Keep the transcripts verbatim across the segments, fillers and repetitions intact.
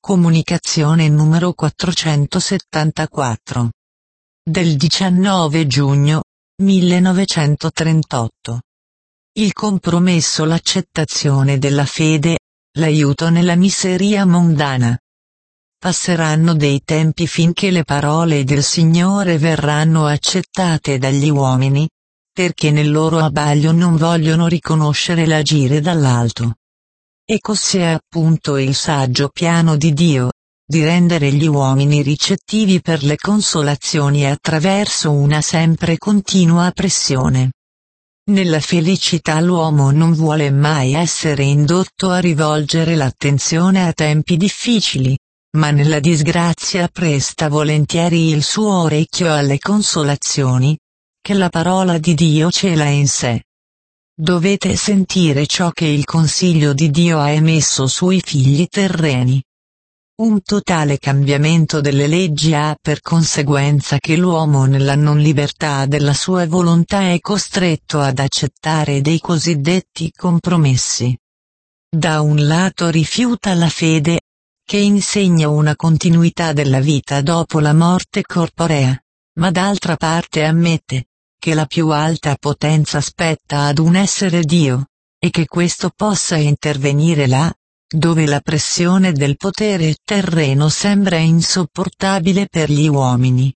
Comunicazione numero quattrocentosettantaquattro. Del diciannove giugno millenovecentotrentotto. Il compromesso, l'accettazione della fede, l'aiuto nella miseria mondana. Passeranno dei tempi finché le parole del Signore verranno accettate dagli uomini, perché nel loro abbaglio non vogliono riconoscere l'agire dall'alto. E così è appunto il saggio piano di Dio, di rendere gli uomini ricettivi per le consolazioni attraverso una sempre continua pressione. Nella felicità l'uomo non vuole mai essere indotto a rivolgere l'attenzione a tempi difficili, ma nella disgrazia presta volentieri il suo orecchio alle consolazioni, che la parola di Dio cela in sé. Dovete sentire ciò che il consiglio di Dio ha emesso sui figli terreni. Un totale cambiamento delle leggi ha per conseguenza che l'uomo nella non libertà della sua volontà è costretto ad accettare dei cosiddetti compromessi. Da un lato rifiuta la fede, che insegna una continuità della vita dopo la morte corporea, ma d'altra parte ammette che la più alta potenza spetta ad un essere Dio, e che questo possa intervenire là, dove la pressione del potere terreno sembra insopportabile per gli uomini.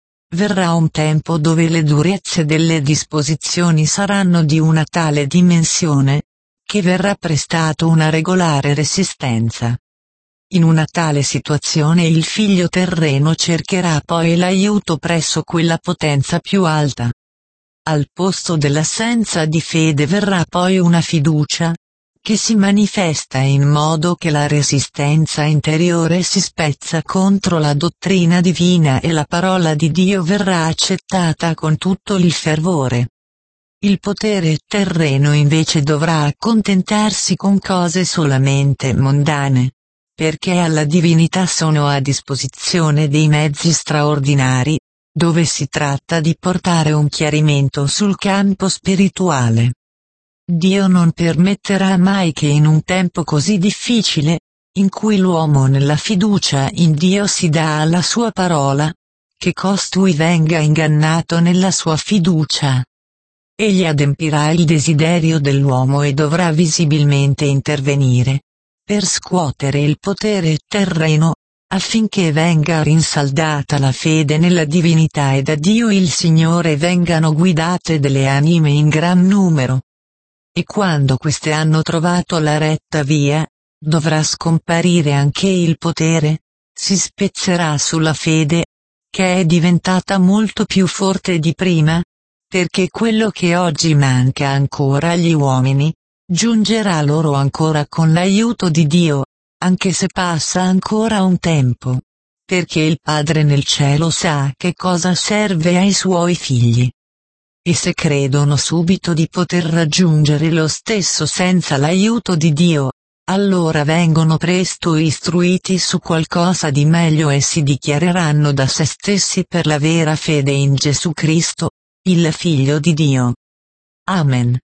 Verrà un tempo dove le durezze delle disposizioni saranno di una tale dimensione, che verrà prestato una regolare resistenza. In una tale situazione il figlio terreno cercherà poi l'aiuto presso quella potenza più alta. Al posto dell'assenza di fede verrà poi una fiducia, che si manifesta in modo che la resistenza interiore si spezza contro la dottrina divina e la parola di Dio verrà accettata con tutto il fervore. Il potere terreno invece dovrà accontentarsi con cose solamente mondane, perché alla divinità sono a disposizione dei mezzi straordinari, dove si tratta di portare un chiarimento sul campo spirituale. Dio non permetterà mai che in un tempo così difficile, in cui l'uomo nella fiducia in Dio si dà alla sua parola, che costui venga ingannato nella sua fiducia. Egli adempirà il desiderio dell'uomo e dovrà visibilmente intervenire, per scuotere il potere terreno, affinché venga rinsaldata la fede nella divinità e da Dio il Signore vengano guidate delle anime in gran numero. E quando queste hanno trovato la retta via, dovrà scomparire anche il potere, si spezzerà sulla fede, che è diventata molto più forte di prima, perché quello che oggi manca ancora agli uomini, giungerà loro ancora con l'aiuto di Dio, anche se passa ancora un tempo, perché il Padre nel cielo sa che cosa serve ai suoi figli. E se credono subito di poter raggiungere lo stesso senza l'aiuto di Dio, allora vengono presto istruiti su qualcosa di meglio e si dichiareranno da se stessi per la vera fede in Gesù Cristo, il Figlio di Dio. Amen.